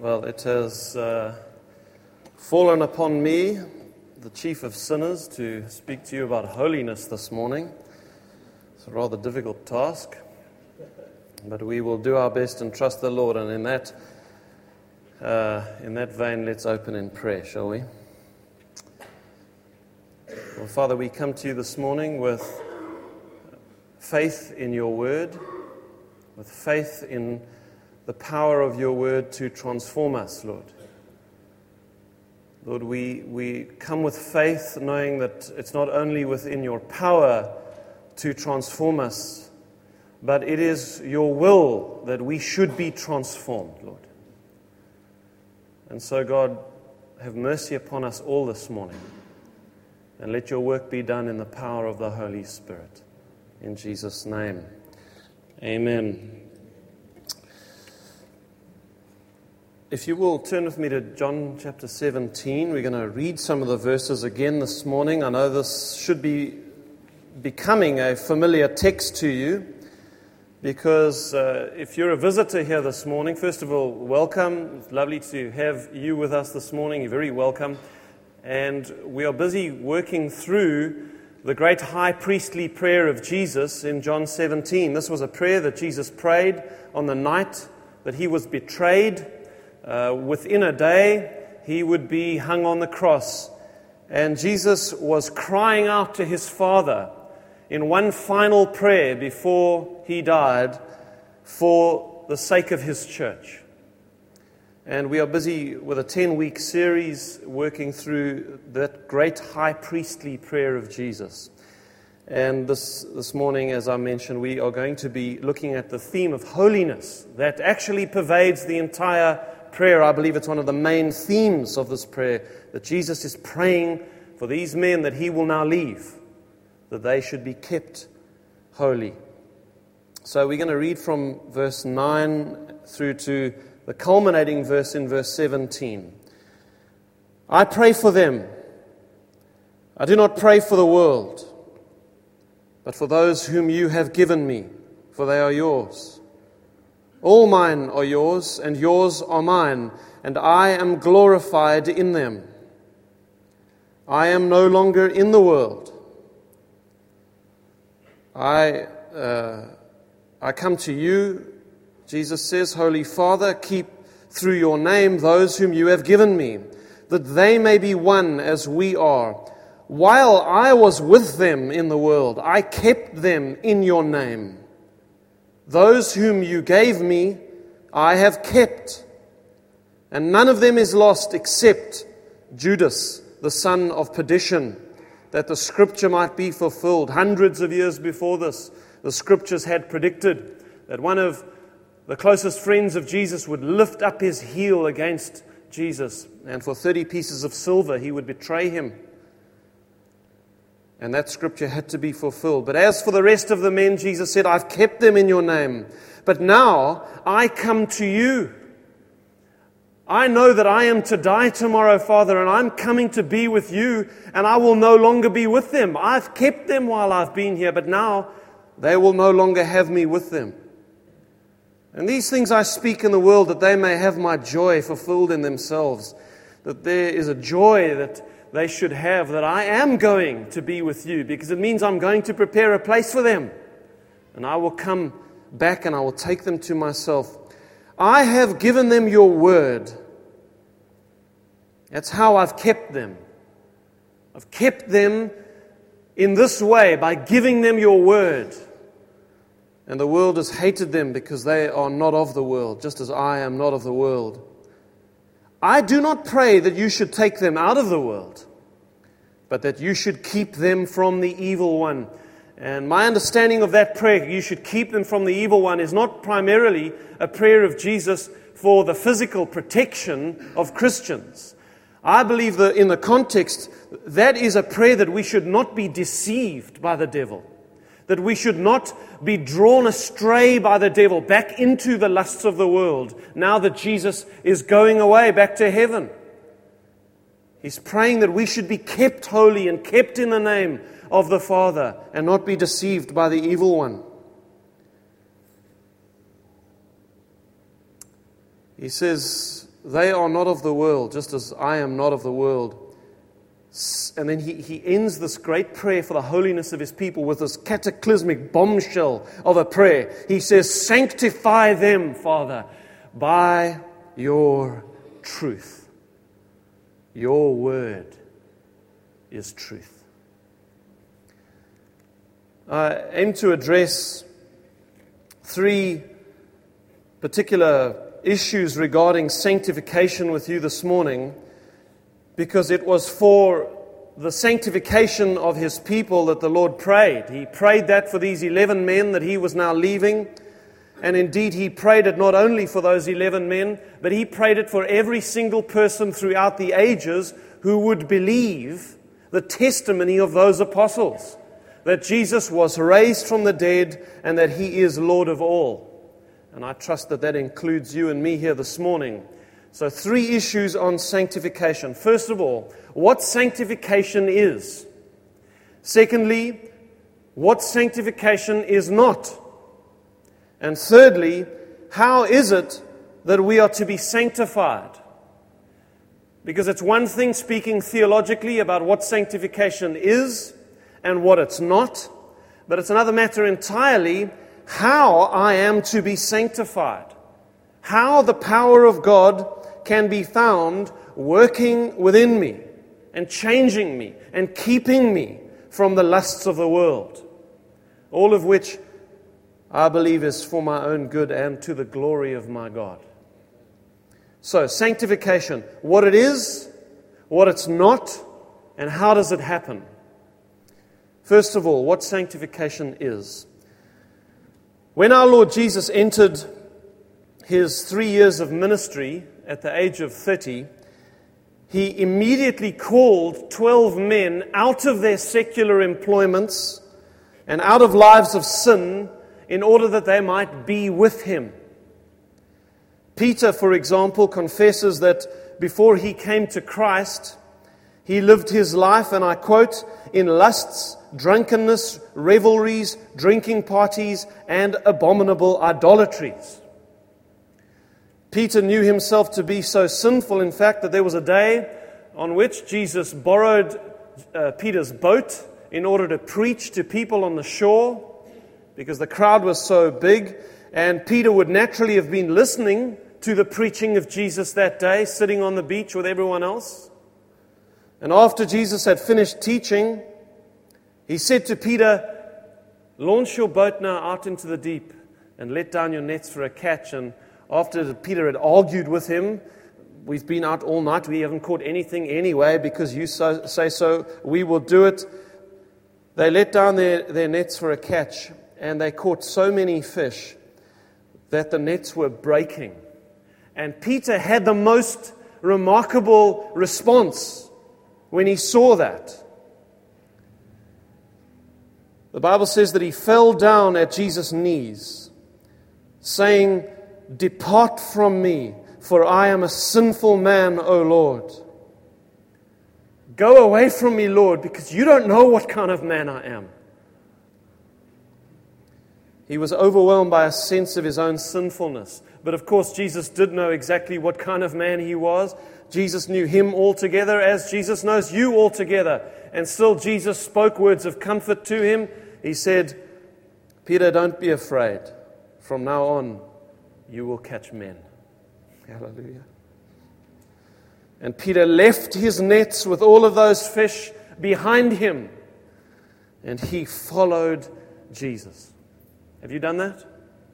Well, it has fallen upon me, the chief of sinners, to speak to you about holiness this morning. It's a rather difficult task, but we will do our best and trust the Lord. And in that vein, let's open in prayer, shall we? Well, Father, we come to you this morning with faith in your word, with faith in the power of your word to transform us, Lord. Lord, we come with faith knowing that it's not only within your power to transform us, but it is your will that we should be transformed, Lord. And so, God, have mercy upon us all this morning, and let your work be done in the power of the Holy Spirit. In Jesus' name, amen. If you will, turn with me to John chapter 17. We're going to read some of the verses again this morning. I know this should be becoming a familiar text to you, because if you're a visitor here this morning, first of all, welcome. It's lovely to have you with us this morning. You're very welcome. And we are busy working through the great high priestly prayer of Jesus in John 17. This was a prayer that Jesus prayed on the night that he was betrayed. Within a day, he would be hung on the cross. And Jesus was crying out to his Father in one final prayer before he died for the sake of his church. And we are busy with a 10-week series working through that great high priestly prayer of Jesus. And this morning, as I mentioned, we are going to be looking at the theme of holiness that actually pervades the entire prayer. I believe it's one of the main themes of this prayer, that Jesus is praying for these men that he will now leave, that they should be kept holy. So we're going to read from verse 9 through to the culminating verse in verse 17. I pray for them. I do not pray for the world, but for those whom you have given me, for they are yours. All mine are yours, and yours are mine, and I am glorified in them. I am no longer in the world. I come to you, Jesus says, Holy Father, keep through your name those whom you have given me, that they may be one as we are. While I was with them in the world, I kept them in your name. Those whom you gave me, I have kept, and none of them is lost except Judas, the son of perdition, that the scripture might be fulfilled. Hundreds of years before this, the scriptures had predicted that one of the closest friends of Jesus would lift up his heel against Jesus, and for 30 pieces of silver he would betray him. And that scripture had to be fulfilled. But as for the rest of the men, Jesus said, I've kept them in your name. But now I come to you. I know that I am to die tomorrow, Father, and I'm coming to be with you, and I will no longer be with them. I've kept them while I've been here, but now they will no longer have me with them. And these things I speak in the world, that they may have my joy fulfilled in themselves. That there is a joy that they should have, that I am going to be with you, because it means I'm going to prepare a place for them. And I will come back and I will take them to myself. I have given them your word. That's how I've kept them. I've kept them in this way, by giving them your word. And the world has hated them because they are not of the world, just as I am not of the world. I do not pray that you should take them out of the world, but that you should keep them from the evil one. And my understanding of that prayer, you should keep them from the evil one, is not primarily a prayer of Jesus for the physical protection of Christians. I believe that in the context, that is a prayer that we should not be deceived by the devil. That we should not be drawn astray by the devil back into the lusts of the world, now that Jesus is going away back to heaven. He's praying that we should be kept holy and kept in the name of the Father and not be deceived by the evil one. He says they are not of the world, just as I am not of the world. And then he ends this great prayer for the holiness of his people with this cataclysmic bombshell of a prayer. He says, sanctify them, Father, by your truth. Your word is truth. I aim to address three particular issues regarding sanctification with you this morning, because it was for the sanctification of his people that the Lord prayed. He prayed that for these 11 men that he was now leaving. And indeed, he prayed it not only for those 11 men, but he prayed it for every single person throughout the ages who would believe the testimony of those apostles, that Jesus was raised from the dead and that he is Lord of all. And I trust that that includes you and me here this morning. So 3 issues on sanctification. First of all, what sanctification is. Secondly, what sanctification is not. And thirdly, how is it that we are to be sanctified? Because it's one thing speaking theologically about what sanctification is and what it's not, but it's another matter entirely how I am to be sanctified. How the power of God can be found working within me and changing me and keeping me from the lusts of the world. All of which I believe is for my own good and to the glory of my God. So, sanctification, what it is, what it's not, and how does it happen? First of all, what sanctification is. When our Lord Jesus entered his 3 years of ministry at the age of 30, he immediately called 12 men out of their secular employments and out of lives of sin in order that they might be with him. Peter, for example, confesses that before he came to Christ, he lived his life, and I quote, in lusts, drunkenness, revelries, drinking parties, and abominable idolatries. Peter knew himself to be so sinful, in fact, that there was a day on which Jesus borrowed Peter's boat in order to preach to people on the shore, because the crowd was so big, and Peter would naturally have been listening to the preaching of Jesus that day, sitting on the beach with everyone else. And after Jesus had finished teaching, he said to Peter, launch your boat now out into the deep and let down your nets for a catch. And after Peter had argued with him, we've been out all night, we haven't caught anything anyway, because you say so, we will do it. They let down their nets for a catch, and they caught so many fish that the nets were breaking. And Peter had the most remarkable response when he saw that. The Bible says that he fell down at Jesus' knees, saying, depart from me, for I am a sinful man, O Lord. Go away from me, Lord, because you don't know what kind of man I am. He was overwhelmed by a sense of his own sinfulness. But of course, Jesus did know exactly what kind of man he was. Jesus knew him altogether as Jesus knows you altogether. And still Jesus spoke words of comfort to him. He said, Peter, don't be afraid. From now on, you will catch men. Hallelujah. And Peter left his nets with all of those fish behind him, and he followed Jesus. Have you done that?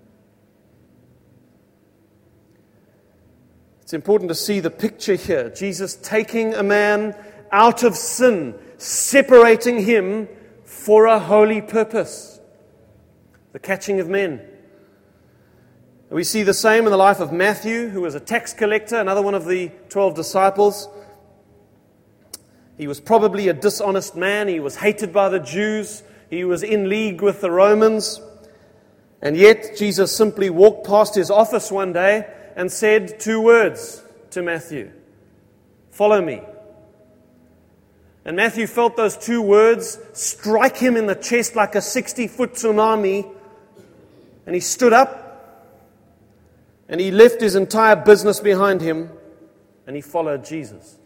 It's important to see the picture here. Jesus taking a man out of sin, separating him for a holy purpose, the catching of men. We see the same in the life of Matthew, who was a tax collector, another one of the 12 disciples. He was probably a dishonest man. He was hated by the Jews. He was in league with the Romans. And yet, Jesus simply walked past his office one day and said 2 words to Matthew. Follow me. And Matthew felt those 2 words strike him in the chest like a 60-foot tsunami. And he stood up and he left his entire business behind him and he followed Jesus.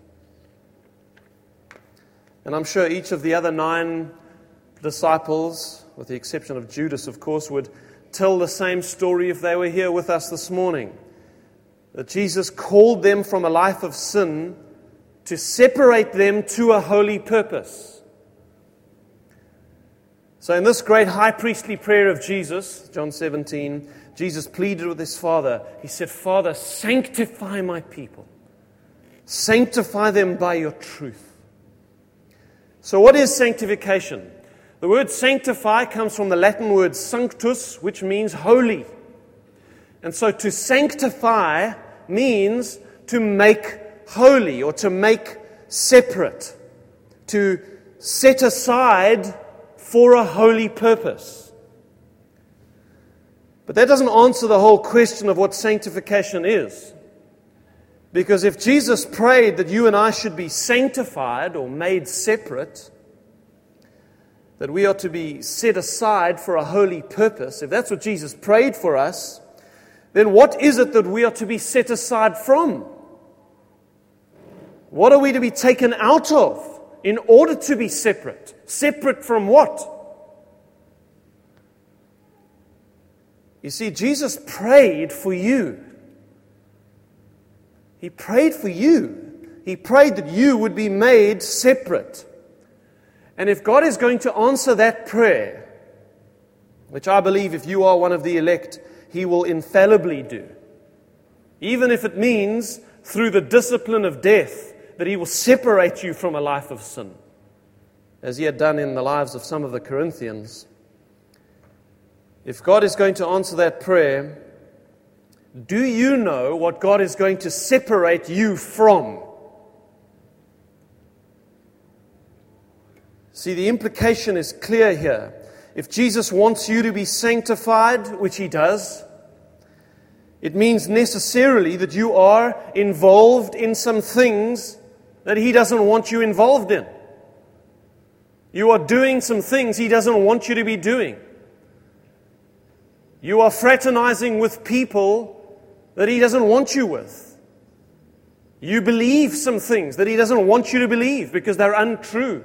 And I'm sure each of the other 9 disciples, with the exception of Judas, of course, would tell the same story if they were here with us this morning. That Jesus called them from a life of sin to separate them to a holy purpose. So in this great high priestly prayer of Jesus, John 17, Jesus pleaded with his Father. He said, Father, sanctify my people. Sanctify them by your truth. So what is sanctification? The word sanctify comes from the Latin word sanctus, which means holy. And so to sanctify means to make holy or to make separate, to set aside for a holy purpose. But that doesn't answer the whole question of what sanctification is. Because if Jesus prayed that you and I should be sanctified or made separate, that we are to be set aside for a holy purpose, if that's what Jesus prayed for us, then what is it that we are to be set aside from? What are we to be taken out of in order to be separate? Separate from what? You see, Jesus prayed for you. He prayed for you. He prayed that you would be made separate. And if God is going to answer that prayer, which I believe if you are one of the elect, He will infallibly do, even if it means through the discipline of death that He will separate you from a life of sin, as He had done in the lives of some of the Corinthians. If God is going to answer that prayer, do you know what God is going to separate you from? See, the implication is clear here. If Jesus wants you to be sanctified, which He does, it means necessarily that you are involved in some things that He doesn't want you involved in. You are doing some things He doesn't want you to be doing. You are fraternizing with people that He doesn't want you with. You believe some things that He doesn't want you to believe because they're untrue.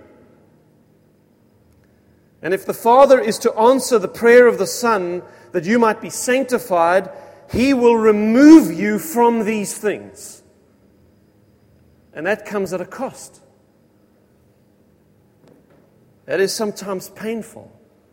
And if the Father is to answer the prayer of the Son that you might be sanctified, He will remove you from these things. And that comes at a cost. That is sometimes painful.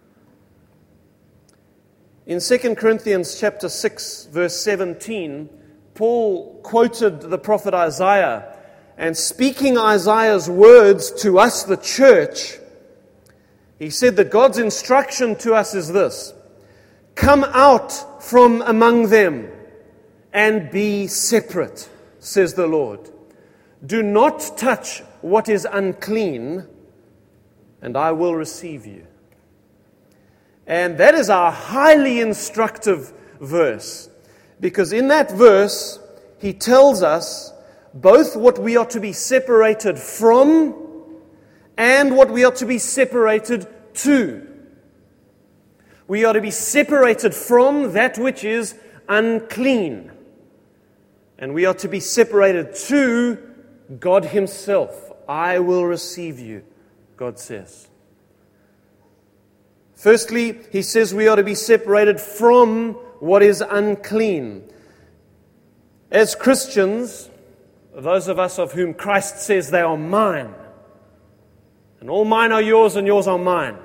In 2 Corinthians chapter 6, verse 17, Paul quoted the prophet Isaiah, and speaking Isaiah's words to us, the church, he said that God's instruction to us is this: come out from among them and be separate, says the Lord. Do not touch what is unclean, and I will receive you. And that is a highly instructive verse, because in that verse, he tells us both what we are to be separated from and what we are to be separated to. We are to be separated from that which is unclean, and we are to be separated to God Himself. I will receive you, God says. Firstly, He says we are to be separated from what is unclean. As Christians, those of us of whom Christ says they are mine, and all mine are yours and yours are mine,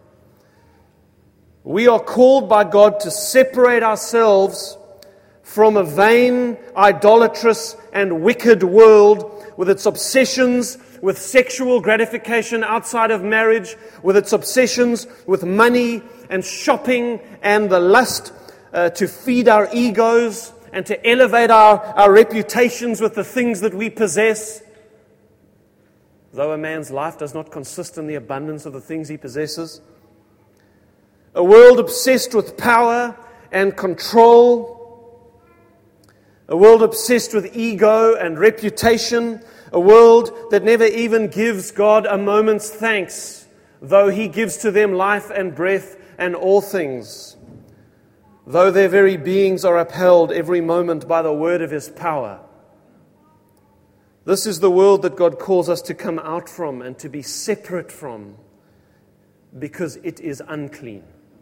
we are called by God to separate ourselves from a vain, idolatrous, and wicked world with its obsessions with sexual gratification outside of marriage, with its obsessions with money and shopping and the lust to feed our egos and to elevate our reputations with the things that we possess. Though a man's life does not consist in the abundance of the things he possesses. A world obsessed with power and control. A world obsessed with ego and reputation. A world that never even gives God a moment's thanks, though He gives to them life and breath and all things. Though their very beings are upheld every moment by the word of His power. This is the world that God calls us to come out from and to be separate from, because it is unclean.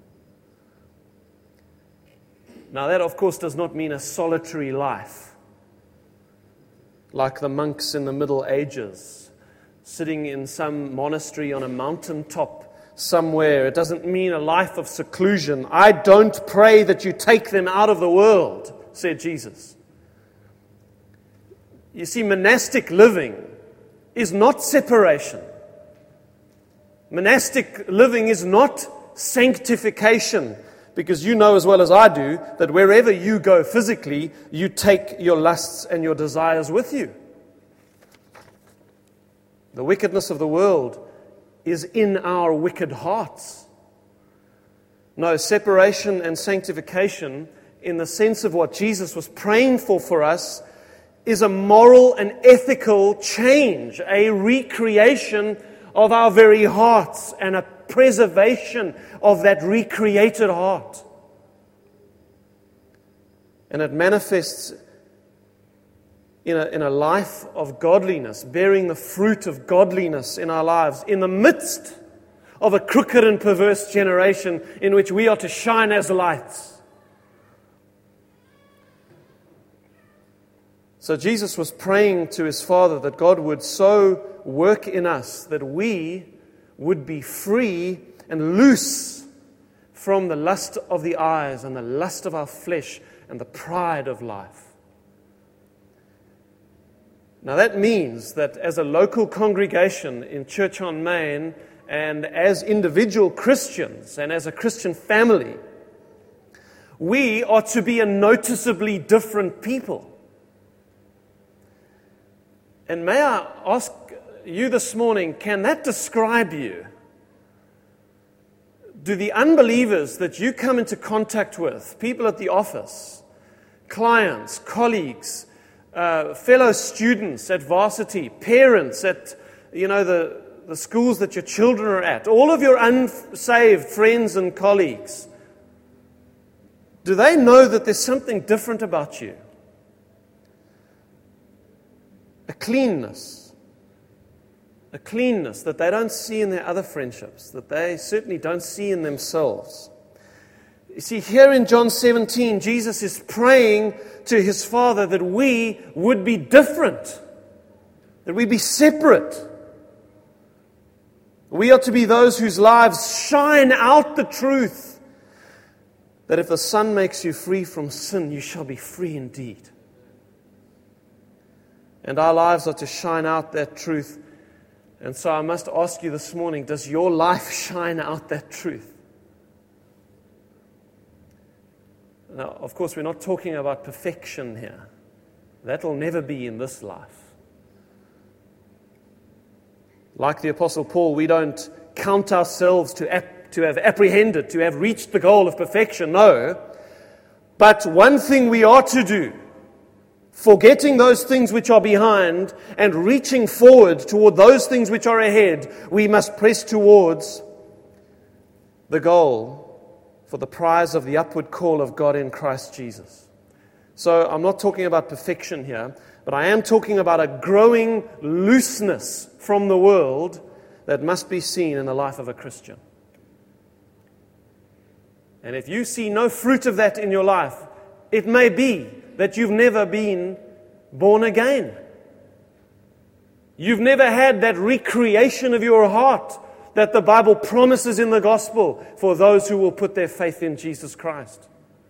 Now that, of course, does not mean a solitary life, like the monks in the Middle Ages, sitting in some monastery on a mountaintop somewhere. It doesn't mean a life of seclusion. I don't pray that you take them out of the world, said Jesus. You see, monastic living is not separation. Monastic living is not sanctification, because you know as well as I do that wherever you go physically, you take your lusts and your desires with you. The wickedness of the world is in our wicked hearts. No, separation and sanctification, in the sense of what Jesus was praying for us, is a moral and ethical change, a recreation of our very hearts and a preservation of that recreated heart. And it manifests in a life of godliness, bearing the fruit of godliness in our lives, in the midst of a crooked and perverse generation in which we are to shine as lights. So Jesus was praying to his Father that God would so work in us that we would be free and loose from the lust of the eyes and the lust of our flesh and the pride of life. Now that means that as a local congregation in Church on Main, and as individual Christians and as a Christian family, we are to be a noticeably different people. And may I ask you this morning, can that describe you? Do the unbelievers that you come into contact with, people at the office, clients, colleagues, fellow students at varsity, parents at the schools that your children are at, all of your unsaved friends and colleagues, do they know that there's something different about you? A cleanness that they don't see in their other friendships, that they certainly don't see in themselves. You see, here in John 17, Jesus is praying to his Father that we would be different, that we be separate. We are to be those whose lives shine out the truth that if the Son makes you free from sin, you shall be free indeed. And our lives are to shine out that truth. And so I must ask you this morning, does your life shine out that truth? Now, of course, we're not talking about perfection here. That will never be in this life. Like the Apostle Paul, we don't count ourselves to have apprehended, to have reached the goal of perfection. No. But one thing we are to do, forgetting those things which are behind and reaching forward toward those things which are ahead, we must press towards the goal for the prize of the upward call of God in Christ Jesus. So I'm not talking about perfection here, but I am talking about a growing looseness from the world that must be seen in the life of a Christian. And if you see no fruit of that in your life, it may be that you've never been born again. You've never had that recreation of your heart that the Bible promises in the gospel for those who will put their faith in Jesus Christ.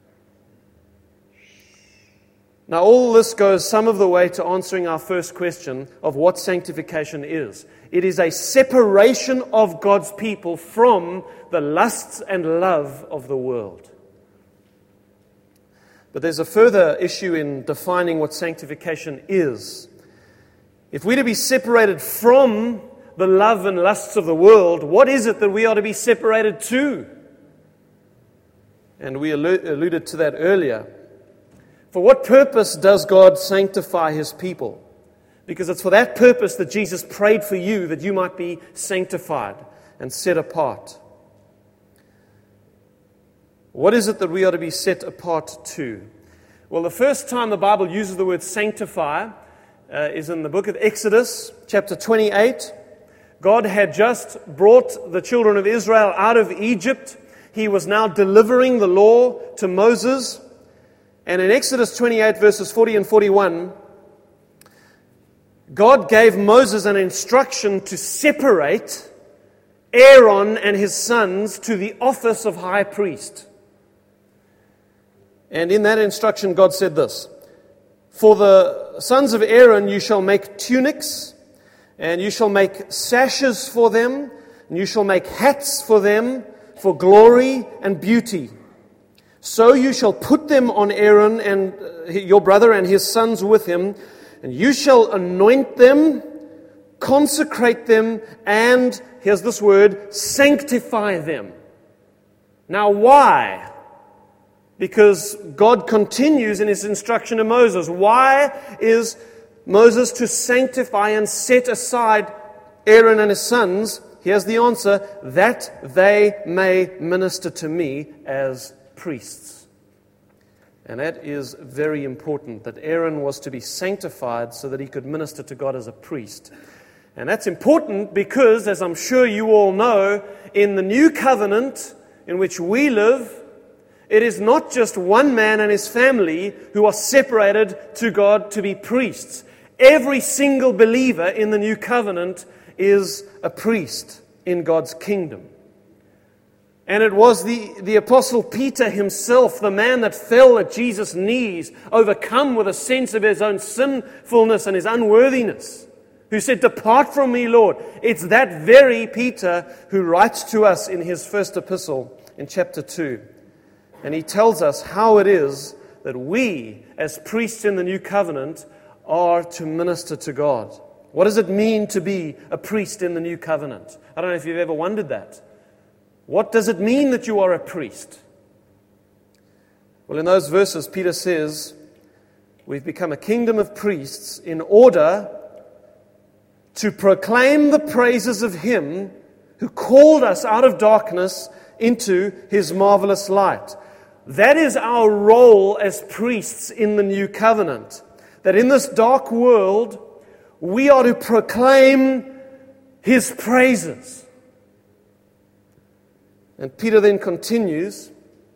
Now, all this goes some of the way to answering our first question of what sanctification is. It is a separation of God's people from the lusts and love of the world. But there's a further issue in defining what sanctification is. If we're to be separated from the love and lusts of the world, what is it that we are to be separated to? And we alluded to that earlier. For what purpose does God sanctify His people? Because it's for that purpose that Jesus prayed for you, that you might be sanctified and set apart. What is it that we are to be set apart to? Well, the first time the Bible uses the word sanctify is in the book of Exodus, chapter 28. God had just brought the children of Israel out of Egypt. He was now delivering the law to Moses. And in Exodus 28, verses 40 and 41, God gave Moses an instruction to separate Aaron and his sons to the office of high priest. And in that instruction, God said this: "For the sons of Aaron you shall make tunics, and you shall make sashes for them, and you shall make hats for them, for glory and beauty. So you shall put them on Aaron and your brother and his sons with him, and you shall anoint them, consecrate them, and," here's this word, "sanctify them." Now why? Because God continues in His instruction to Moses. Why is Moses to sanctify and set aside Aaron and his sons? Here's the answer: that they may minister to me as priests. And that is very important, that Aaron was to be sanctified so that he could minister to God as a priest. And that's important because, as I'm sure you all know, in the new covenant in which we live, it is not just one man and his family who are separated to God to be priests. Every single believer in the new covenant is a priest in God's kingdom. And it was the Apostle Peter himself, the man that fell at Jesus' knees, overcome with a sense of his own sinfulness and his unworthiness, who said, "Depart from me, Lord." It's that very Peter who writes to us in his first epistle in chapter 2. And he tells us how it is that we, as priests in the new covenant, are to minister to God. What does it mean to be a priest in the new covenant? I don't know if you've ever wondered that. What does it mean that you are a priest? Well, in those verses, Peter says, we've become a kingdom of priests in order to proclaim the praises of Him who called us out of darkness into His marvelous light. That is our role as priests in the new covenant. That in this dark world, we are to proclaim His praises. And Peter then continues,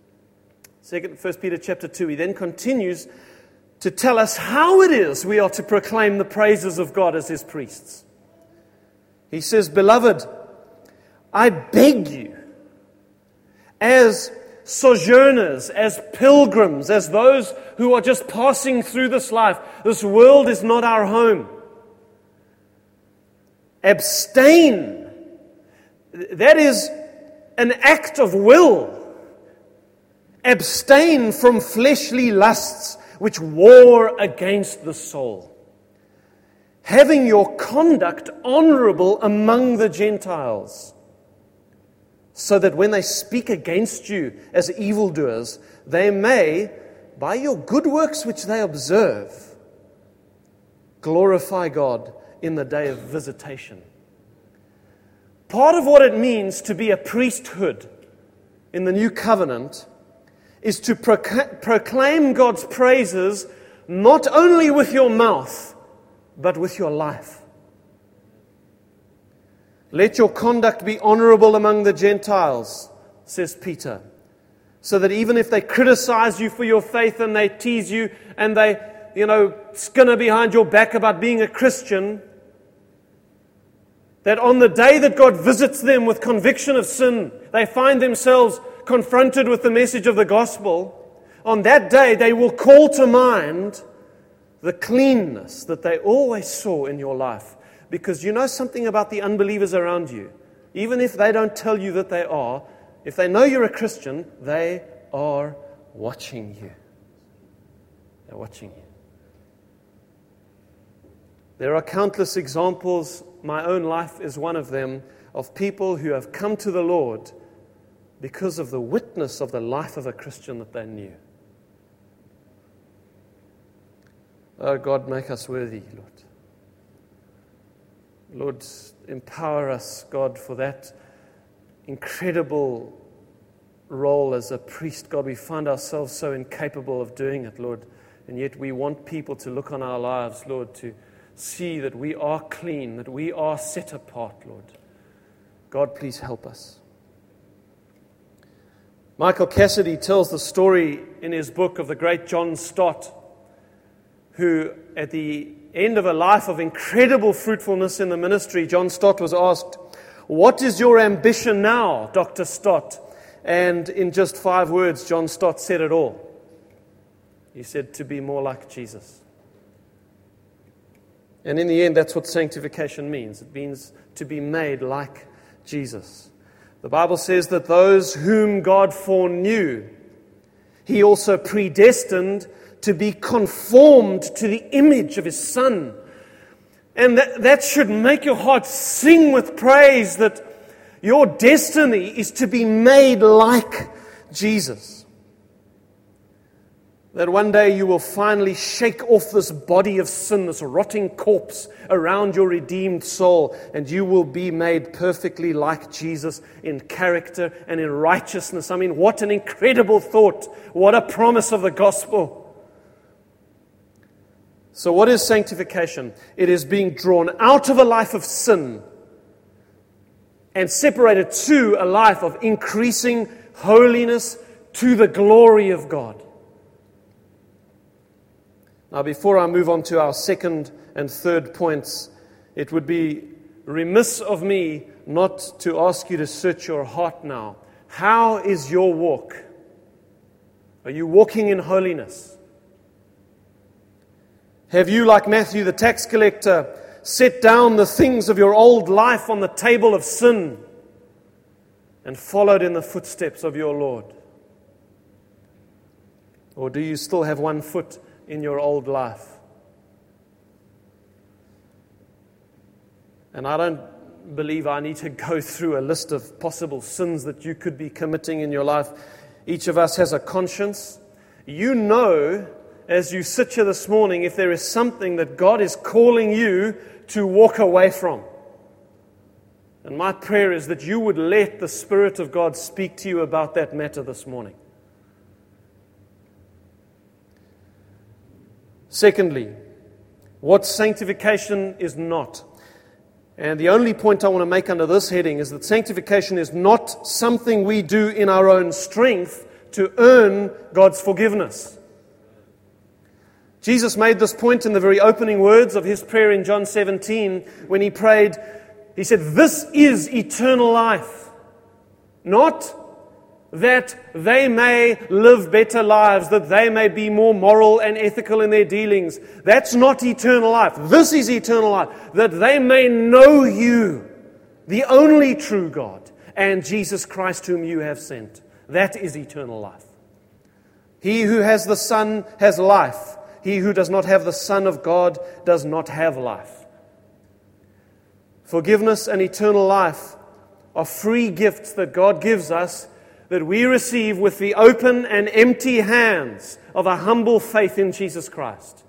1 Peter chapter 2, he then continues to tell us how it is we are to proclaim the praises of God as His priests. He says, "Beloved, I beg you, as sojourners, as pilgrims, as those who are just passing through this life. This world is not our home. Abstain." That is an act of will. Abstain from fleshly lusts which war against the soul. Having your conduct honorable among the Gentiles, so that when they speak against you as evildoers, they may, by your good works which they observe, glorify God in the day of visitation. Part of what it means to be a priesthood in the new covenant is to proclaim God's praises not only with your mouth, but with your life. Let your conduct be honorable among the Gentiles, says Peter, so that even if they criticize you for your faith and they tease you and they, skinner behind your back about being a Christian, that on the day that God visits them with conviction of sin, they find themselves confronted with the message of the gospel, on that day they will call to mind the cleanness that they always saw in your life. Because you know something about the unbelievers around you. Even if they don't tell you that they are, if they know you're a Christian, they are watching you. They're watching you. There are countless examples, my own life is one of them, of people who have come to the Lord because of the witness of the life of a Christian that they knew. Oh God, make us worthy, Lord. Lord, empower us, God, for that incredible role as a priest. God, we find ourselves so incapable of doing it, Lord, and yet we want people to look on our lives, Lord, to see that we are clean, that we are set apart, Lord. God, please help us. Michael Cassidy tells the story in his book of the great John Stott, who at the end of a life of incredible fruitfulness in the ministry, John Stott was asked, "What is your ambition now, Dr. Stott?" And in just 5 words, John Stott said it all. He said, "To be more like Jesus." And in the end, that's what sanctification means. It means to be made like Jesus. The Bible says that those whom God foreknew, He also predestined to be conformed to the image of His Son. And that should make your heart sing with praise that your destiny is to be made like Jesus. That one day you will finally shake off this body of sin, this rotting corpse around your redeemed soul, and you will be made perfectly like Jesus in character and in righteousness. I mean, what an incredible thought. What a promise of the gospel. So what is sanctification? It is being drawn out of a life of sin and separated to a life of increasing holiness to the glory of God. Now, before I move on to our second and third points, it would be remiss of me not to ask you to search your heart now. How is your walk? Are you walking in holiness? Have you, like Matthew the tax collector, set down the things of your old life on the table of sin and followed in the footsteps of your Lord? Or do you still have one foot in your old life? And I don't believe I need to go through a list of possible sins that you could be committing in your life. Each of us has a conscience. You know, as you sit here this morning, if there is something that God is calling you to walk away from. And my prayer is that you would let the Spirit of God speak to you about that matter this morning. Secondly, what sanctification is not. And the only point I want to make under this heading is that sanctification is not something we do in our own strength to earn God's forgiveness. Jesus made this point in the very opening words of His prayer in John 17 when He prayed. He said, "This is eternal life, not that they may live better lives, that they may be more moral and ethical in their dealings. That's not eternal life. This is eternal life, that they may know you, the only true God, and Jesus Christ whom you have sent." That is eternal life. He who has the Son has life. He who does not have the Son of God does not have life. Forgiveness and eternal life are free gifts that God gives us, that we receive with the open and empty hands of a humble faith in Jesus Christ.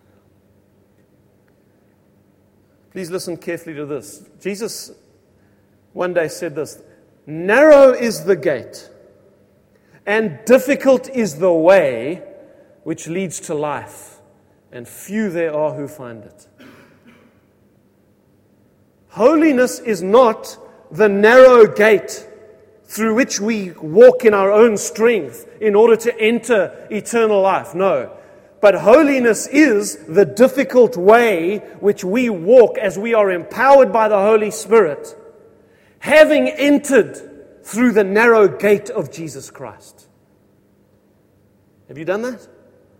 Please listen carefully to this. Jesus one day said this, "Narrow is the gate, and difficult is the way which leads to life, and few there are who find it." Holiness is not the narrow gate through which we walk in our own strength in order to enter eternal life. No. But holiness is the difficult way which we walk as we are empowered by the Holy Spirit, having entered through the narrow gate of Jesus Christ. Have you done that?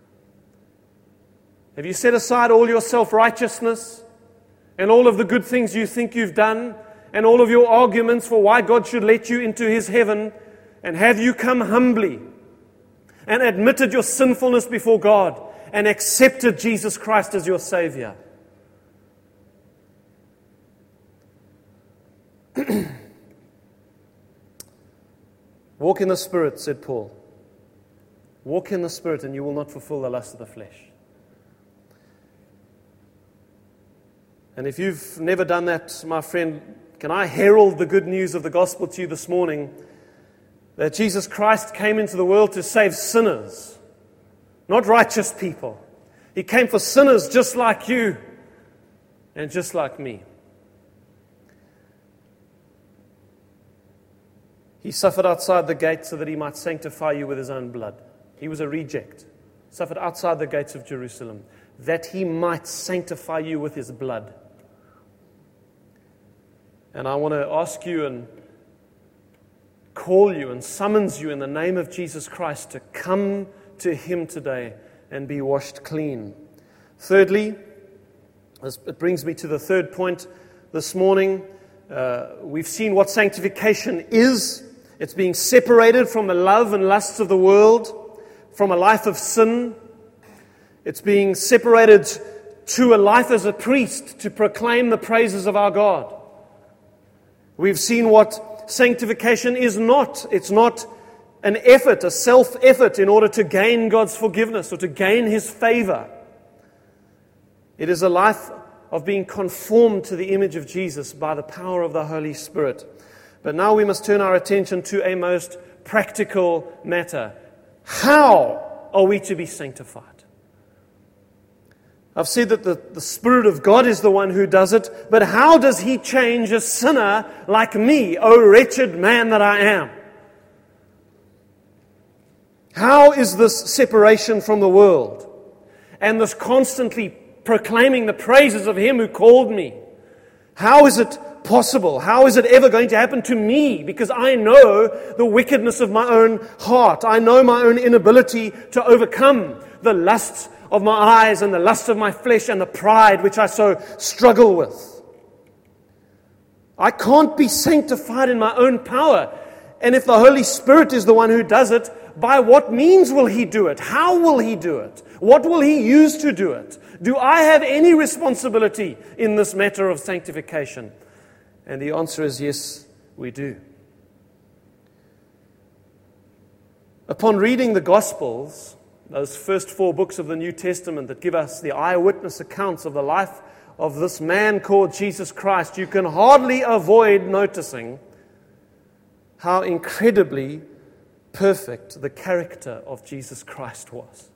Have you set aside all your self-righteousness and all of the good things you think you've done and all of your arguments for why God should let you into His heaven, and have you come humbly and admitted your sinfulness before God and accepted Jesus Christ as your Savior? Walk in the Spirit, said Paul. Walk in the Spirit and you will not fulfill the lust of the flesh. And if you've never done that, my friend, can I herald the good news of the gospel to you this morning, that Jesus Christ came into the world to save sinners, not righteous people. He came for sinners just like you. and just like me. He suffered outside the gate so that he might sanctify you with his own blood. He was a reject. Suffered outside the gates of Jerusalem, that he might sanctify you with his blood. And I want to ask you and call you and summons you in the name of Jesus Christ to come to him today and be washed clean. Thirdly, it brings me to the third point this morning. We've seen what sanctification is. It's being separated from the love and lusts of the world, from a life of sin. It's being separated to a life as a priest to proclaim the praises of our God. We've seen what sanctification is not. It's not an effort, a self-effort in order to gain God's forgiveness or to gain His favor. It is a life of being conformed to the image of Jesus by the power of the Holy Spirit. But now we must turn our attention to a most practical matter. How are we to be sanctified? I've said that the Spirit of God is the one who does it, but how does He change a sinner like me, O wretched man that I am? How is this separation from the world and this constantly proclaiming the praises of Him who called me? How is it possible? How is it ever going to happen to me? Because I know the wickedness of my own heart. I know my own inability to overcome the lusts of my eyes and the lust of my flesh and the pride which I so struggle with. I can't be sanctified in my own power. And if the Holy Spirit is the one who does it, by what means will He do it? How will He do it? What will He use to do it? Do I have any responsibility in this matter of sanctification? And the answer is yes, we do. Upon reading the Gospels, those first 4 books of the New Testament that give us the eyewitness accounts of the life of this man called Jesus Christ, you can hardly avoid noticing how incredibly perfect the character of Jesus Christ was.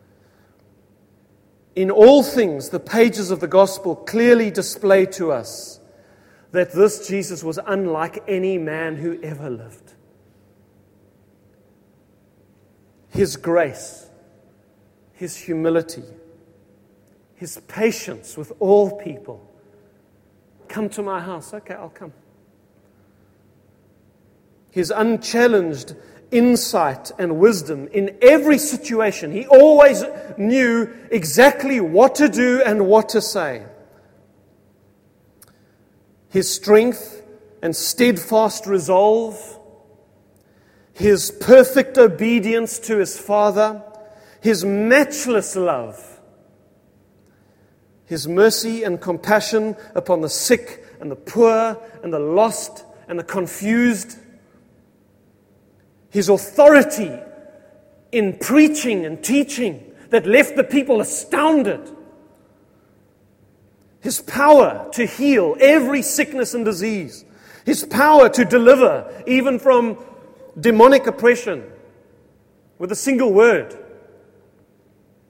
In all things, the pages of the Gospel clearly display to us that this Jesus was unlike any man who ever lived. His grace, His humility, His patience with all people. Come to my house. Okay, I'll come. His unchallenged insight and wisdom in every situation. He always knew exactly what to do and what to say. His strength and steadfast resolve. His perfect obedience to His Father. His matchless love. His mercy and compassion upon the sick and the poor and the lost and the confused. His authority in preaching and teaching that left the people astounded. His power to heal every sickness and disease. His power to deliver even from demonic oppression with a single word.